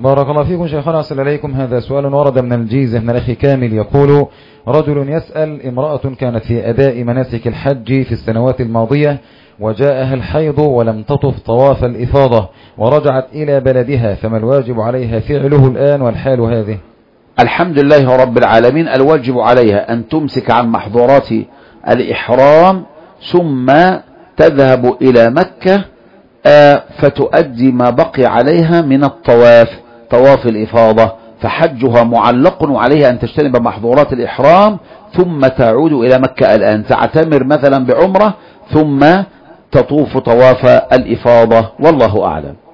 بارك الله فيكم شيخنا، أحسن إليكم. هذا سؤال ورد من الجيزة من الأخ كامل، يقول: رجل يسأل: امرأة كانت في أداء مناسك الحج في السنوات الماضية وجاءها الحيض ولم تطف طواف الإفاضة ورجعت إلى بلدها، فما الواجب عليها فعله الآن والحال هذه؟ الحمد لله رب العالمين. الواجب عليها أن تمسك عن محظورات الإحرام ثم تذهب إلى مكة فتؤدي ما بقي عليها من الطواف، طواف الإفاضة، فحجها معلق عليها أن تجتنب محظورات الإحرام ثم تعود إلى مكة الآن، تعتمر مثلا بعمرة ثم تطوف طواف الإفاضة، والله أعلم.